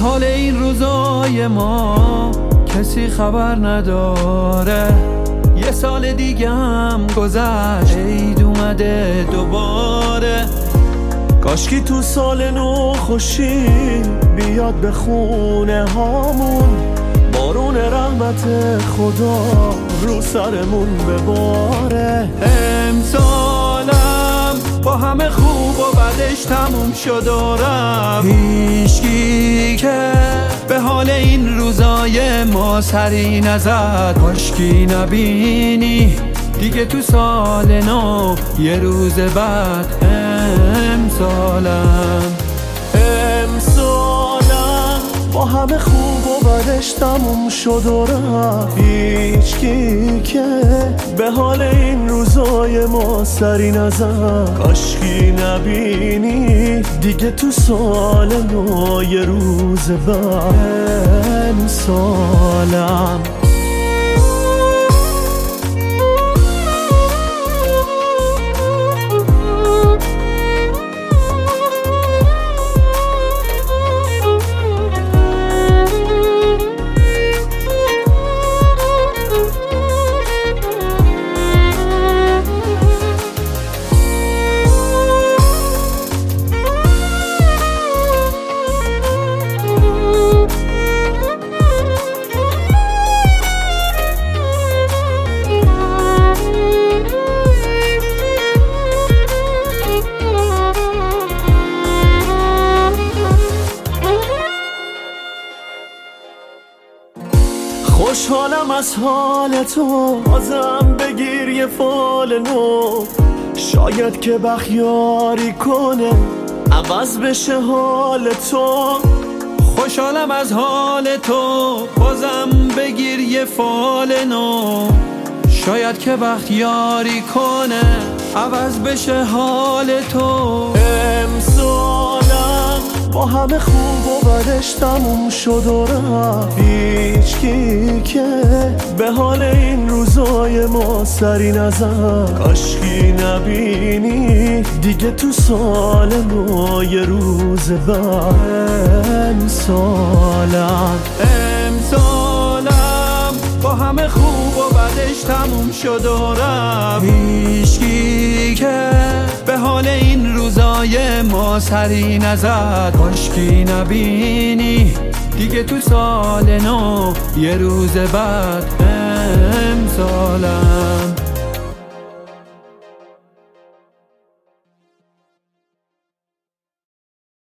حال این روزای ما کسی خبر نداره. یه سال دیگه هم گذشت، عید اومده دوباره. کاشکی تو سال نو خوشی بیاد به خونه هامون، بارون رحمت خدا رو سرمون بباره. امسالم با همه خوب و بدش تموم شد و رفت، هیچکی که به حال این روزای ما سری نزد. کاشکی نبینی دیگه تو سال نو یه روز بعد. امسالم با همه خوب و بدش تموم شد و رفت، هیچکی که به حال این روزای ما سری نزد. کاشکی نبینی دیگه تو سال نو یه روز بعد. امسالم خوشحالم از حال تو، بازم بگیر یه فال نو. شاید که بخیاری کنه عوض بشه حال تو. خوشحالم از حال تو، بازم بگیر یه فال نو. شاید که بختیاری کنه عوض بشه حال تو. امسالم با همه خوب و بدش تموم شد و رفت، هیچکی که به حال این روزای ما سری نزد. کاشکی نبینی دیگه تو سال نو یه روز بعد. امسالم با همه خوب و بدش تموم شد و رفت، هیچکی که به حال این روزای ما سری نزد. کاشکی نبینی دیگه تو سال نو یه روز بعد. امسالم